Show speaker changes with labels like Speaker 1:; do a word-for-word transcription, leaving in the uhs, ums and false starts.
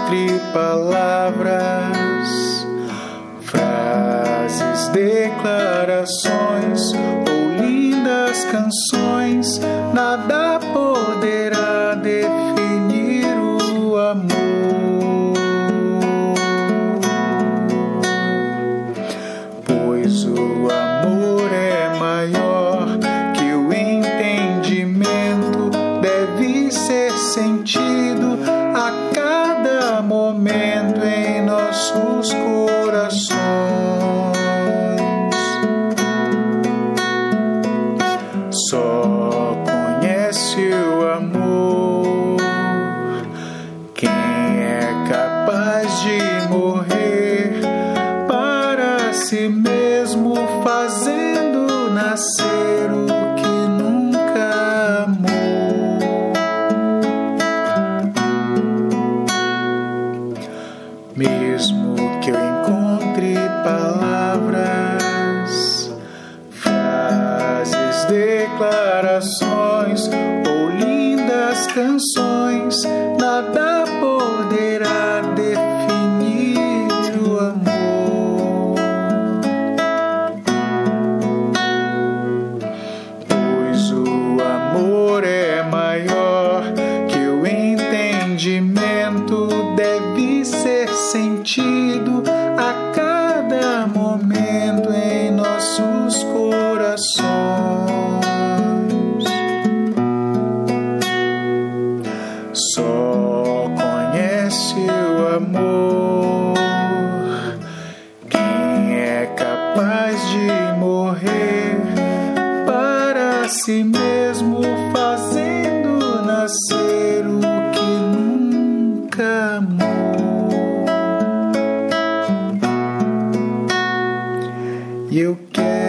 Speaker 1: encontre palavras, frases, declarações ou lindas canções, nada poderá definir o amor, pois o amor é maior que o entendimento, deve ser sentido a cada momento em nossos corações. Só conhece o amor quem é capaz de morrer para si mesmo, fazendo nascer o que nunca amou. Mesmo que eu encontre palavras, frases, declarações ou lindas canções, nada poderá definir o amor, pois o amor é maior que o entendimento, deve ser sentido a cada momento em nossos corações. Só conhece o amor quem é capaz de morrer para si mesmo, fazendo nascer o que nunca amou. E eu quero